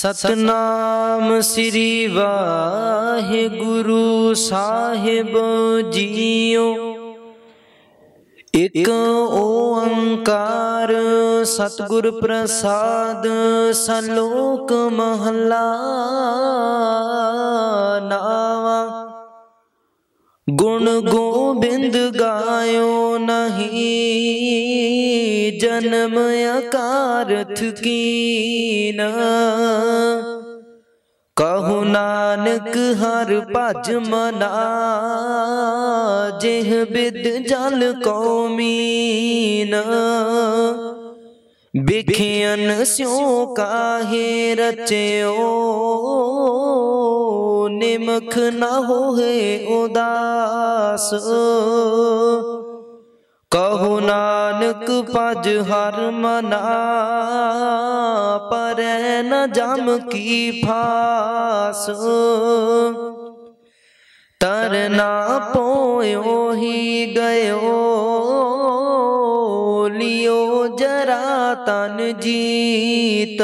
सतनाम श्री वाहिगुरु साहिब जीओ। एक ओंकार सतगुर प्रसाद सलोक महला नावा। गुण गोबिंद गायो नहीं जन्म अकारथ कीना। कहु नानक हर भज मना जिह बिद जल कौमीना। बिखियन स्यों काहे रचयो निमख न होए उदास। कहु नानक भज हर मना परै न जम की फास। तरना पोयो ही गयो लियो जरा तन जीत।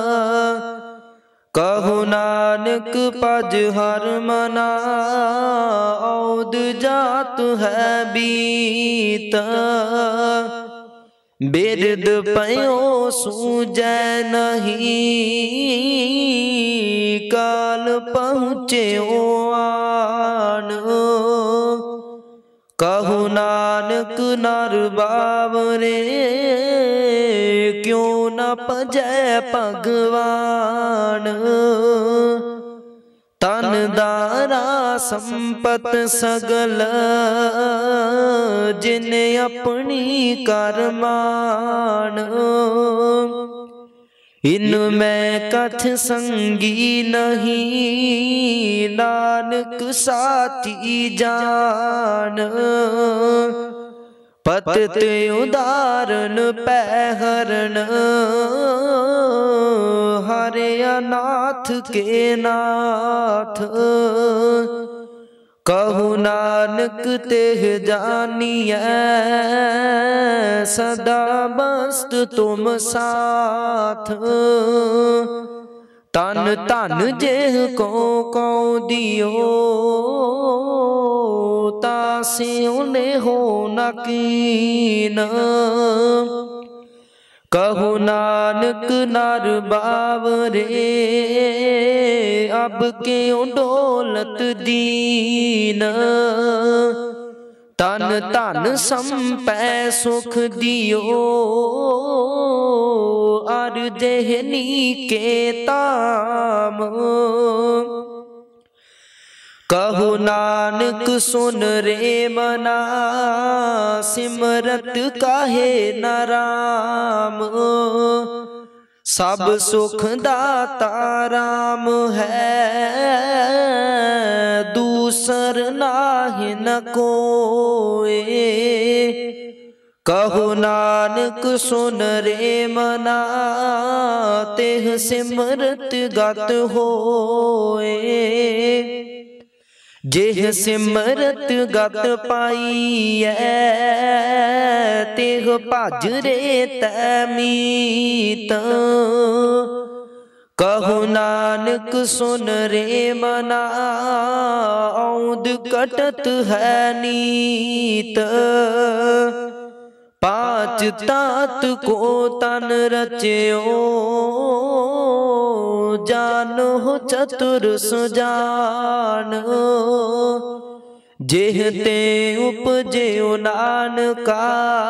कहु नानक भज हर मना औद जात है बीत। बिरद पयो सूझै नहीं काल पहुँच्यो आन। कहु नानक नर बावरे क्यों न भजै भगवान। तन दारा संपत सगल जिने अपनी करमान। इनमें कथ संगी नहीं नानक साथी जान। पतित उदाहरण पैहरण हरे अनाथ के नाथ। कहु नानक तेह जानिए सदा मस्त तुम साथ। तन तन जेह को दियो तासे उन्हें हो न कीन। कहु नानक नर बावरे अब क्यों डोलत दीन। तन तन संपै सुख दियो अर जेहनी के ताम। कहु नानक सुन रे मना सिमरत काहे न राम। सब सुख दाता राम है दूसर नाहि न कोय। कहु नानक सुन रे मना तेह सिमरत गत होए। जेह सिमरत गत पाईऐ तेह भज रे तैमीत। कहु नानक सुन रे मना औद कटत है नीत। पांच तात को तन रच्यो जानो चतुर सुजान। जेह ते उपजयो नानका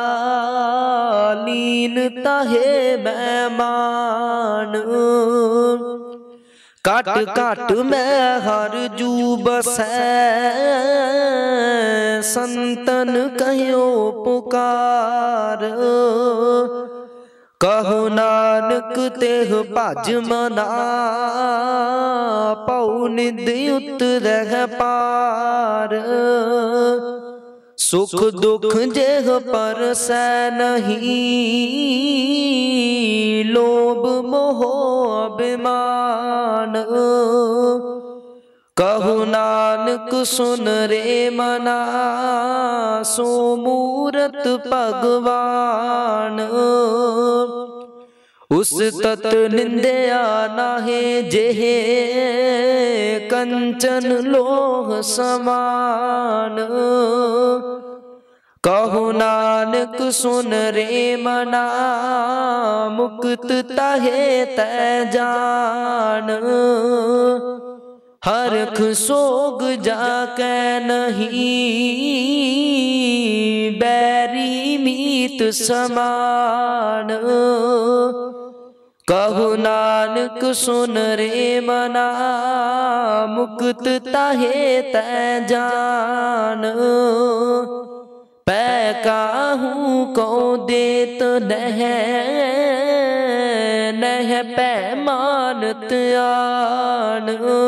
लीन ताहे मैमान। काट काट मैं हर जू बसै संतन कहो पुकार। कहु नानक तेह भज मना पौ निद उतरह पार। सुख दुख जेह परसै नहीं लोभ मोह अभिमान। कहु नानक सुन रे मना सो मूरत भगवान। उस तत निंदया नाहे जेहे कंचन लोह समान। कहो नानक सुन रे मना मुक्त तहे तै जान। हरख सोग जाकै नहीं बैरी मीत समान। कहो नानक सुन रे मना मुक्त तहे तै जान। पै काहूँ को देत नह नह पै मानत आन।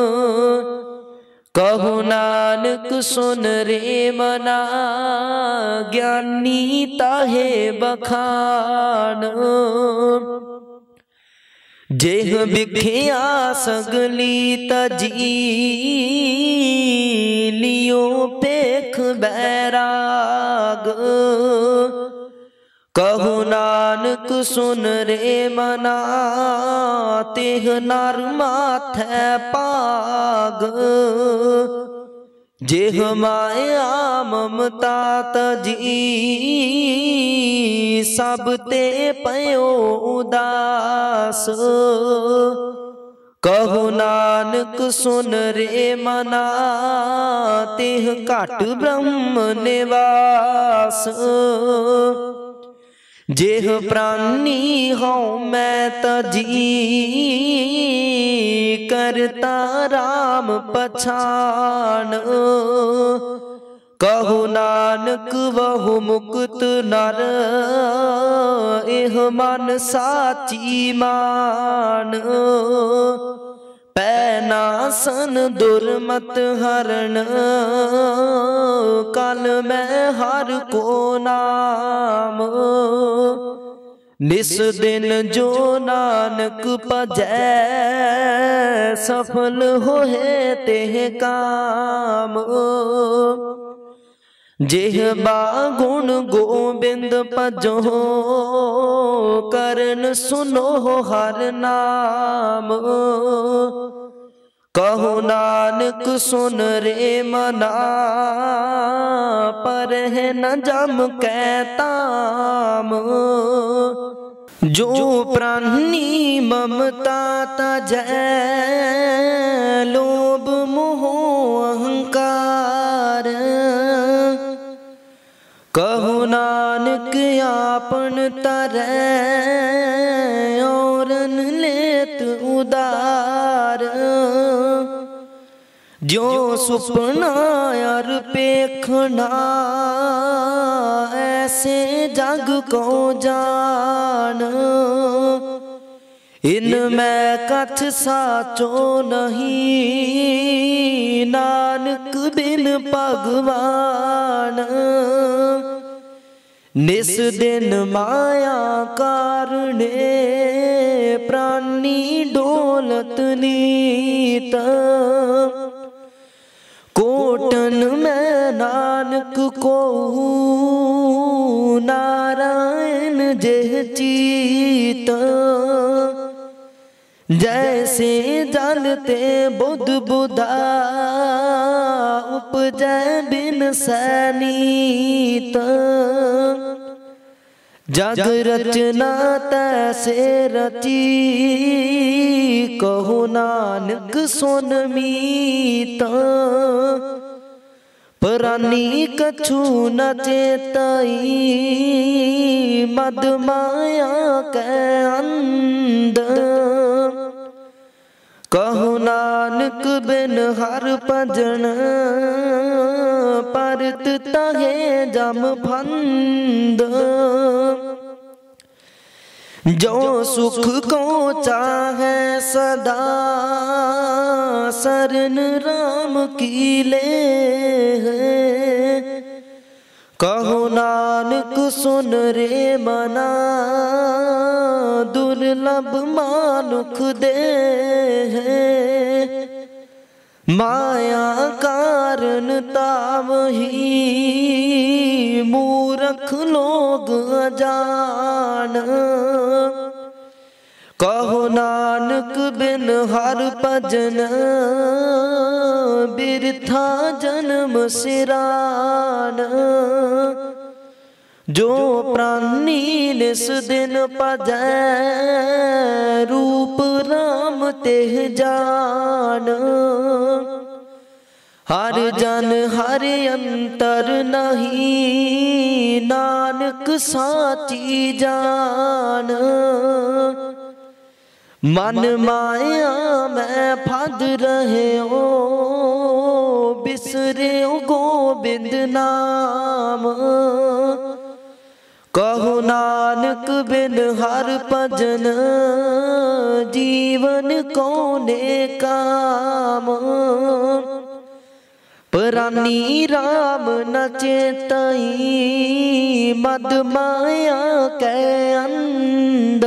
कहो नानक सुन रे मना ज्ञानी ताहे बखान। जेह बिखिया सगली तजी लियो पेख बैराग। कहो नानक सुन रे मना तेह नर माथै पाग। जेह माया ममता तजी सब ते पयो उदास। कहो नानक सुन रे मना तेह घट ब्रह्म निवास। जेह प्राणी हूँ मैं तजी करता राम पछान। कहो नानक बहु मुक्त नर एह मन साची मान। पैनासन दुर्मत हरण कल मैं हर को नाम। निस दिन जो नानक भजै सफल होए तेह काम। जेह बागुण गोबिंद भजो करन सुनो हर नाम। कहो नानक सुन रे मना पर है न जम कै ताम। जो प्राणी ममता तजै लोभ मोह अहंकार। कहो नानक आपन तरै औरन लेत उदार। जो सुपना अर पेखना ऐसे जग को जान। इनमें कछ साचो नहीं नानक बिन भगवान। निस दिन माया कारणे प्राणी डोलत नीत। कोटन में नानक को नारायण जेह चीत। जैसे जलते बुध बुधा उपजै बिन सैनीत। जग रचना तैसे रची कहो नानक सुन मीत। प्राणी कछु न चेतई मद माया के अंध। कहो नानक बिन हर भजन परत तहे जम फंद। जो सुख को चाहे सदा शरण राम की ले। कहो नानक सुन रे मना दुर्लभ मानुख दे। माया कारण तावही मूर्ख लोग अजान। कहो नानक बिन हर भजन बिरथा जन्म सिरान। जो प्राणी निस दिन भजै रूप राम तेह जान। हर जन हर अंतर नहीं नानक साची जान। मन माया मैं फद रहे हो बिसरे गोबिंद नाम। कहो नानक बिन हर भजन जीवन कौने काम। प्राणी राम न चेतई मद माया कै अंध।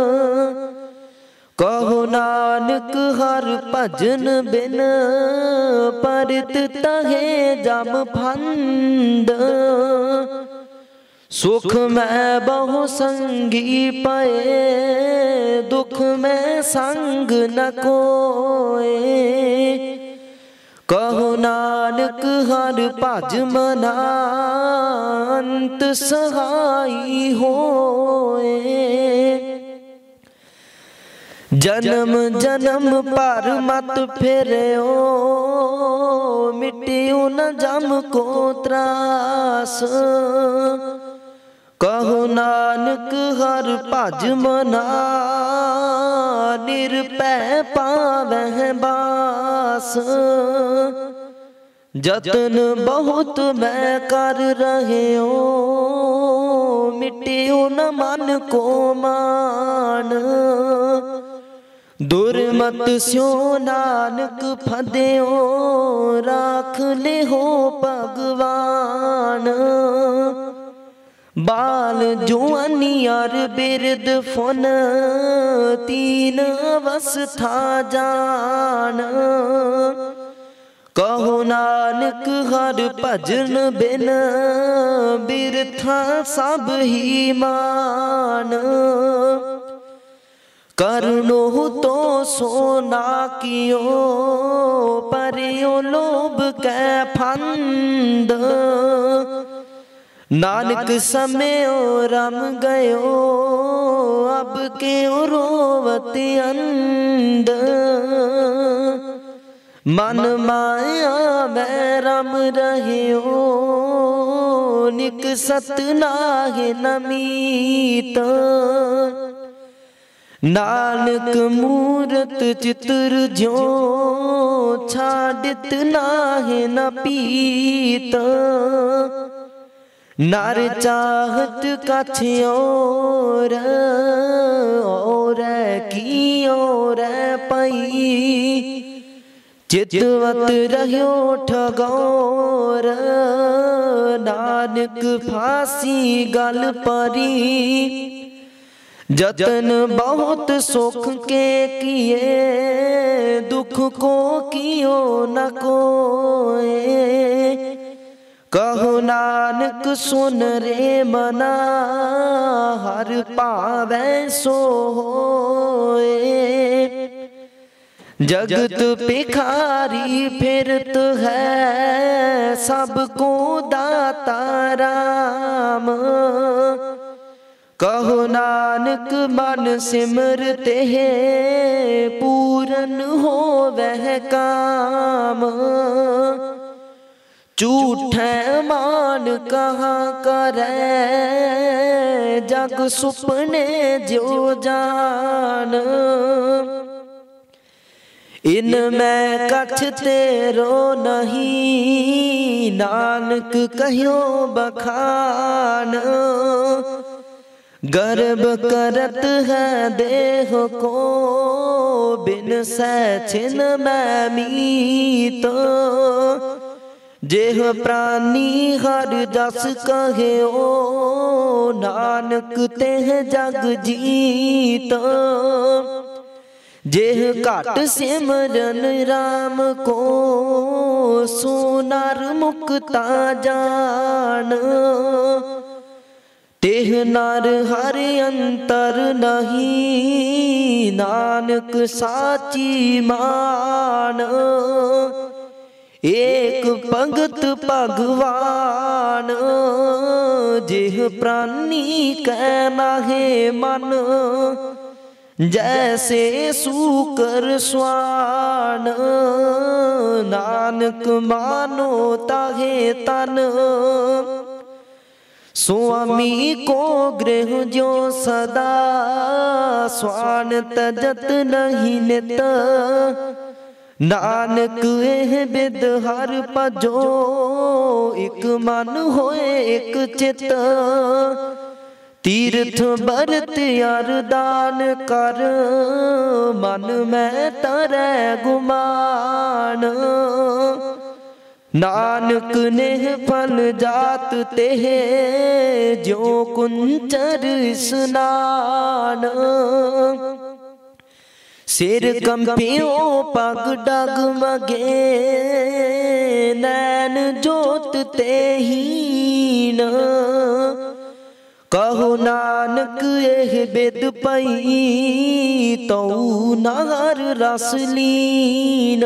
कहो नानक हर भजन बिन परित तहे जम फंद। सुख में बहु संगी पए दुख में संग न कोए। कहो नानक हर भज मना अंत सहाई होए। जन्म जन्म पर मत फेरो मिट्टियो न जम को त्रास। कहो नानक हर भज मना निरपै पावह बास। जतन बहुत मैं कर रहे हो मिट्टियो न मन को मान। दुर्मत स्यो नानक फदेओ राख ले हो भगवान। बाल जुआनियार बिरद फुन तीन अवस्था जान। कहो नानक हर भजन बिन बिरथा सब ही मान। करनो तो सोना कियो परियो लोभ कै फंद। नानक समयो रम गयो अब क्यों रोवत अंध। मन माया में रम रहियो निकसत नाहि नमीत। नानक मूरत चित्र ज्यो छाडित नाहि न पीत। नर चाहत कछ और की और पई। चितवत रह्यो ठगौर नानक फांसी गल परी। जतन बहुत सुख के किए दुख को कियो न कोए। कहो नानक सुन रे मना हर पावै सो होए। जगत भिखारी फिरत है सबको दाता राम। कहो नानक मन सिमरते है पूरन हो वह काम। झूठे मान कहाँ करे जग सुपने जो जान। इनमें कछ तेरो नहीं नानक कहियो बखान। गर्व करत है देह को बिन सैछिन मैं मीत। जेह प्राणी हर जस कहे ओ नानक तेह जग जीत। जेह घट सिमरन राम को सोनार मुक्ता जान। ते एह नार हर अंतर नहीं, नानक साची मान। एक भगत भगवान, जिह प्राणी कै नाहे मन। जैसे सूकर स्वान, नानक मानो ताहे तन। स्वामी को गृह जो सदा, स्वान तजत नहीं नित। नानक एह बिद हर भजो, एक मन होए एक चित। तीर्थ बरत अरदान कर, मन में तरै गुमान। नानक ने फल जात तेह, जो कुंचर स्नान। सिर कंपियो पग डगमगे, नैन जोत तेहीन। कहो नानक एह बिद पई, तऊ नार रस लीन।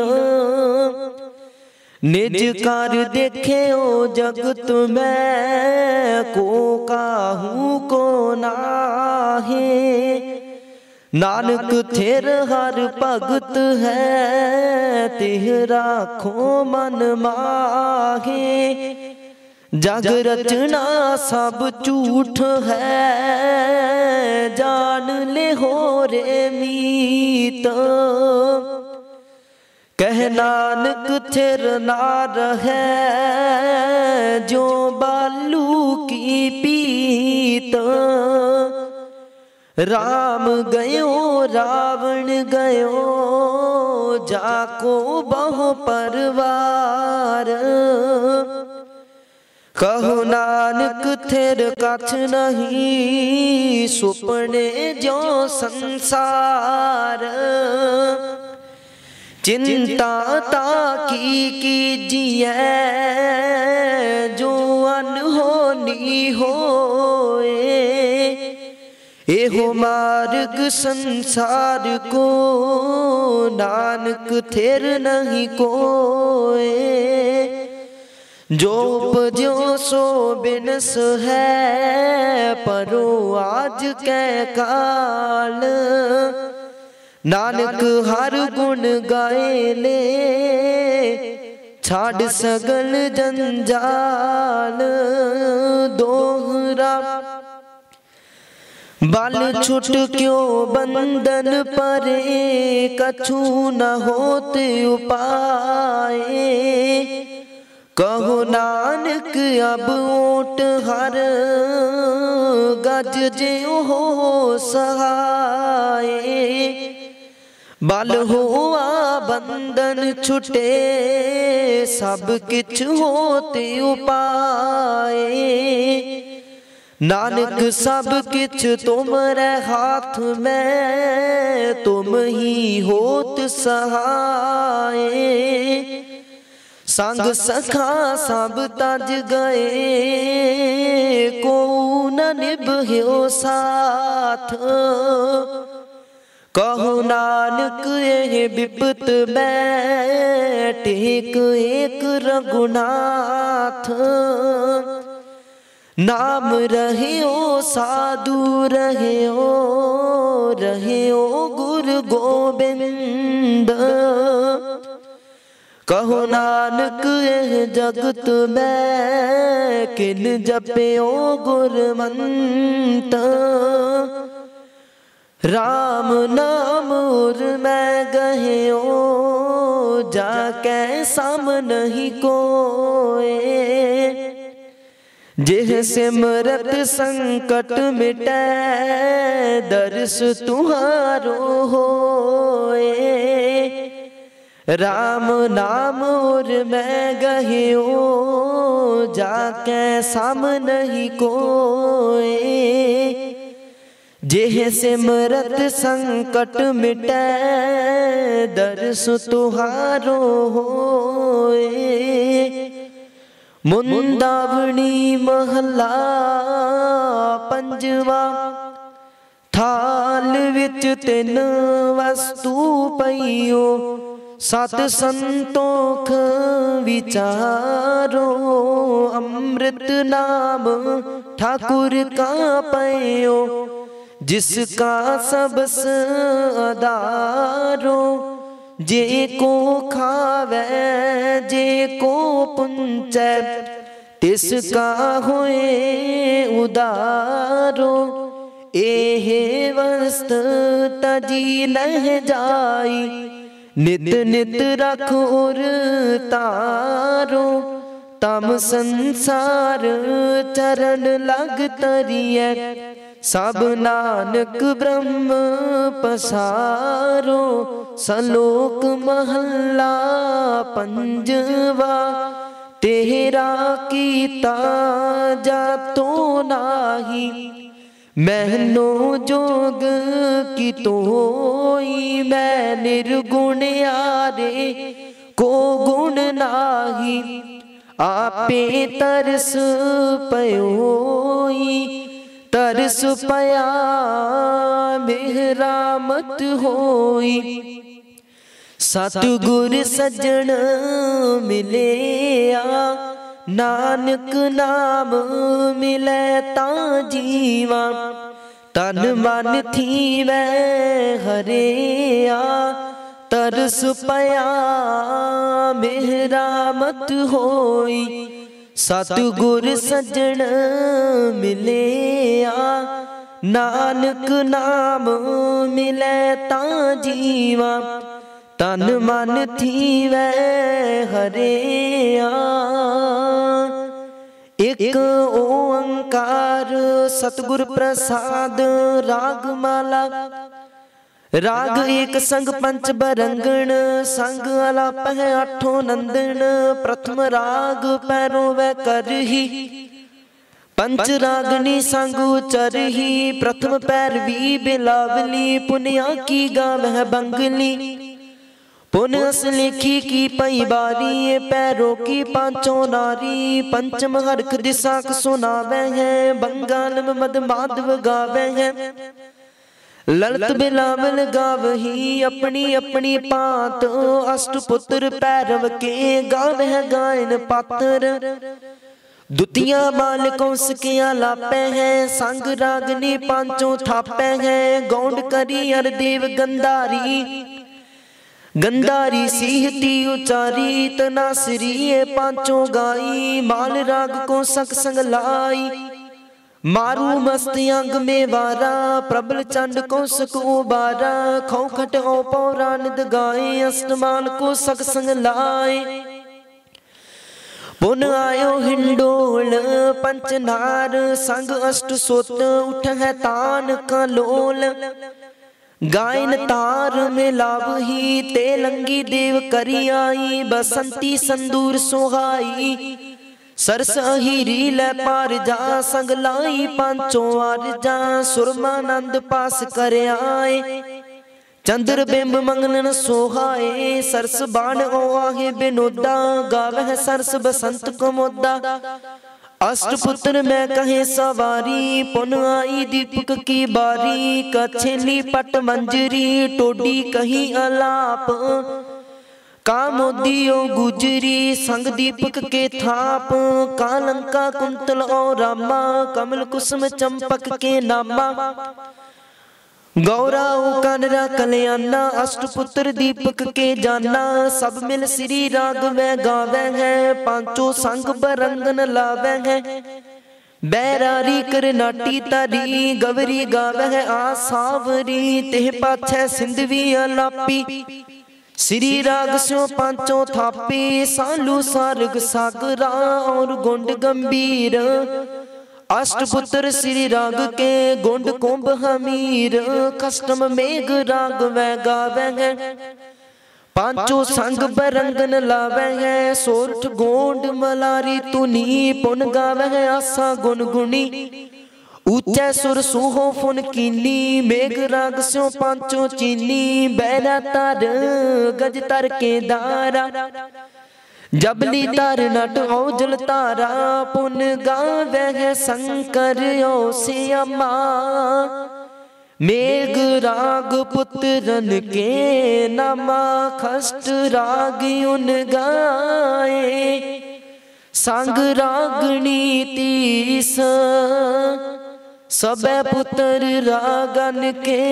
निज कर देखे ओ जगत में, को काहू को नाहे। नानक थेर हर भगत है, तिह राखो मन माहे। जग रचना सब झूठ है, जान ले हो रे मीत। कह नानक थिर नार है, जो बालू की पीत। राम गयो रावण गयो, जाको बहु परवार। कहो नानक थिर कछ नहीं, सुपने जो संसार। चिंता ताकी कीजिए, जो अनहोनी होए। एहो मार्ग संसार को, नानक थिर नहीं कोए। जो उपजो सो बिनस है, परो आज कै काल। नानक हर गुण गाए ले, छाड़ सगल जंजाल। दोहरा बाल छुट क्यों बंधन परे, कछु न होत उपाए। कहो नानक अब ओट हर, गज ज्यों हो सहाय। बल हुआ बंधन छुटे, सब किछ होते उपाय। नानक सब किछ तुमरे हाथ में, तुम ही होत सहाय। संग सखा सब तज गए, को न निभयो साथ। कहो नानक यह विपत में, टेक एक रघुनाथ। नाम रहियो साधु रहियो, रहियो गुरु गोबिंद। कहो नानक यह जगत में, किन जपियो गुरमंत। राम नाम उर मैं गहियो, जाके सम नहीं कोए। जिह सिमरत संकट मिटै, दर्श तुम्हारो होए। राम नाम उर मैं गहियो, जाके सम नहीं कोए। जिह सिमरत संकट मिटै, दर्श तुहारो होए। मुंदावनी महला पंजवा। थाल विच तिन वस्तु पईओ, सत संतोख विचारो। अमृत नाम ठाकुर का पयो, जिसका सबस आधारो। जे को खावे जे को पुंचै, तिसका होए उदारो। एहे वस्त तजी लह जाई, नित नित रख उर तारो। तम संसार चरण लग तरिए, सब नानक ब्रह्म पसारो। सलोक महला पंजवा। तेरा कीता जातो नाही, मैनो जोग की तोई। मैं निर्गुण आरे को गुण नाही, आपे तरस पयोई। तरस पया मेहरामत होई, सतगुर सजन मिलिया। नानक नाम मिले ता जीवा, तन मन थीवै हरिया। तरस पया मेहरामत होई, सतगुर सजन मिलिया। नानक नाम मिले ता जीवा, तन मन थीवै हरिया। एक ओंकार सतगुर प्रसाद। राग माला। राग एक संग पंच बरंगण, संग आलाप है आठों नंदन। प्रथम राग पैरों वै करही, पंच रागनी संग उचरही। प्रथम पैरवी बिलावली, पुनिया की गाव है बंगली। पुन अस लिखी की पई बारी, पैरों की पांचों नारी। पंचम हरख दिशाक सुनावे हैं, बंगाल में मद माधव गावे हैं। ललित बिलावल गावही अपनी अपनी पात, अष्टपुत्र पैरव के गावे है गायन पात्र। दुतिया बाल कौसके आलापे हैं, संग रागनी पांचों थापे हैं। गौंड करी अरदेव गंधारी, गंधारी सीहती उचारी। तनासरी पांचों गाई, माल राग को सक संग लाई। मारू मस्त अंग में वारा, प्रबल चंड को सक उबारा। खौखट ओ पौराणित गाए, अष्टमान को सक संग लाए। पुन आयो हिंडोल पंचनार, संग अष्ट सोत उठ है तान का लोल। गायन तार में लावही, तेलंगी देव करी आई। बसंती संदूर सोहाई, सरस हीरी लै पार जा। संग लाई पांचों आर जा, सुरमानंद पास कर आए। चंद्र बिंब मंगलन सोहाए, सरस बाण ओ आहे बिनोदा। गावह सरस बसंत को मोदा, अष्टपुत्र में कहे सवारी। पुन आई दीपक की बारी, कछेली पट मंजरी। टोडी कही अलाप कामोदियो गुजरी। संग दीपक के थाप, कालंका कुंतल और रामा। कमल कुसुम चंपक के नामा, गौरा ओ कानरा कल्याणा। अष्टपुत्र दीपक के जाना, सब मिल श्री राग में गावे हैं। पांचों संग बरंगन लावे हैं, बैरारी कर नाटी तारी। गवरी गावे है आसावरी, तेह पाछे सिंधवी अलापी। श्री राग स्यों पांचों थापे, सालू सारग सागरा और गुंड गंभीर। अष्टपुत्र श्री राग के गुंड कुंभ हमीर। कष्टम मेघ राग वै गावे हैं, पांचों संग बरंगन लावे हैं। सोरठ गोंड मलारी तुनी, पुन गावे है आसा गुनगुनी। ऊंचे सुर सूहो फुन कीनी, मेघ राग स्यों पांचों चीनी। बैरा तर गज तर के दारा, जबली तार नट औजल तारा पुन गावे शंकर श्यामा मेघ राग पुत्रन के नामा खष्ट राग उन गाए संग रागनी तीस सबे पुत्र रागन के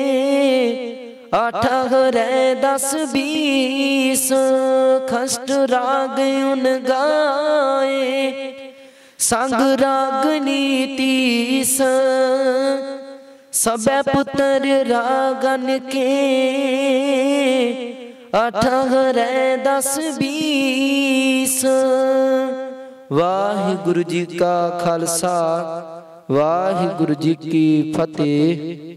अठारह 10 20 खष्ट राग उन गाए संग रागनी तीस सबे पुत्र रागन के अठारह 10 20। वाहिगुरु जी का खालसा वाहिगुरु जी की फतेह।